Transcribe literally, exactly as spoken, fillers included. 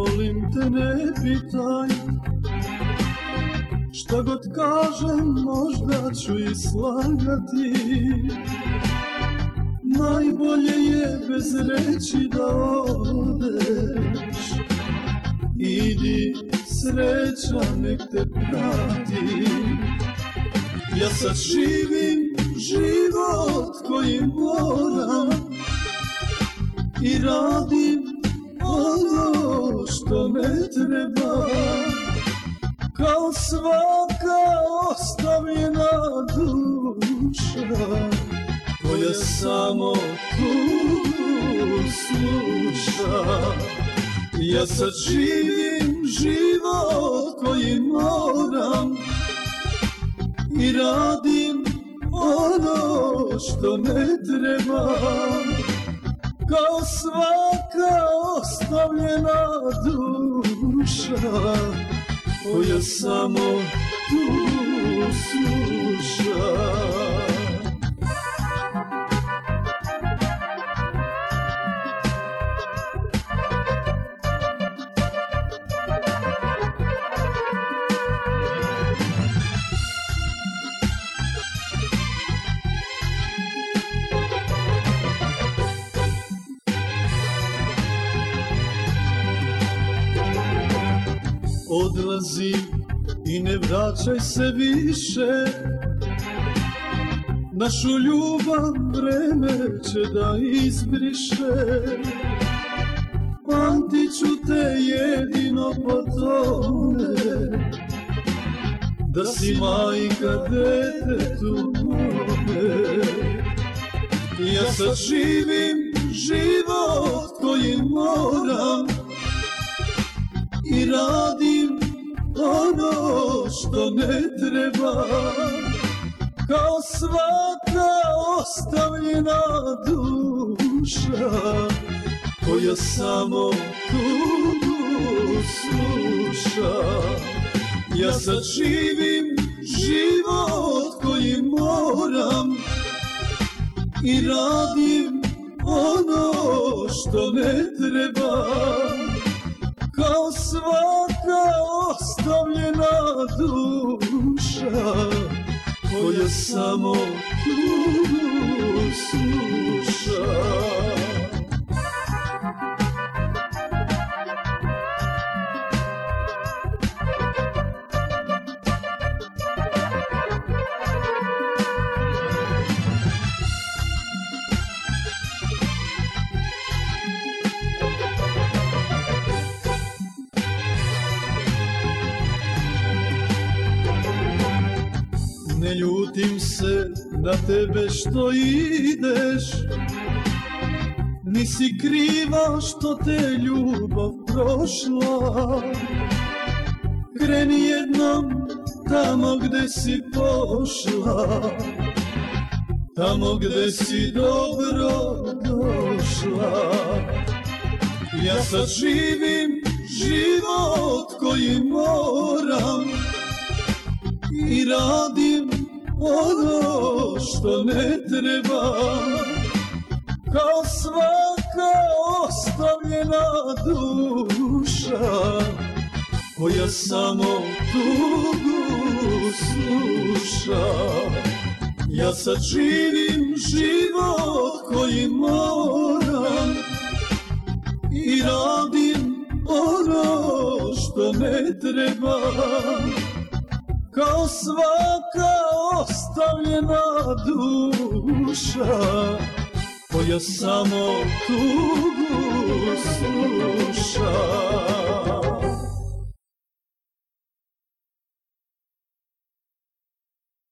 molim te ne pitaj, šta god kažem možda ću i slagati. Najbolje je bez reći da odeš, idi, sreća nek te prati. Ja sad živim život koji moram i radim ono što me treba, kao svaka ostavljena duša koja samo tugu sluša. Ja sad živim život koji moram i radim ono što ne treba, kao svaka ostavljena duša koja samo tugu sluša. Odlazi i ne vraćaj se više, našu ljubav vreme će da izbriše. Pamtit ću te jedino po tome, da si majka detetu mome. Ja sad živim život koji moram i radim ono što ne treba, kao svaka ostavljena duša koja samo tugu sluša. Ja sad živim život koji moram i radim ono što ne treba, kao svaka ostavljena duša koja samo tugu sluša. Ne ljutim se na tebe što ideš, nisi kriva što te ljubav prošla. Kreni jednom tamo gde si pošla, tamo gde si dobro došla. Ja sad živim život koji moram i radim ono što ne treba, kao svaka ostavljena duša koja samo tugu sluša. Ja sad živim život koji moram i radim ono što ne treba, kao svaka ostavljena duša koja samo tugu sluša.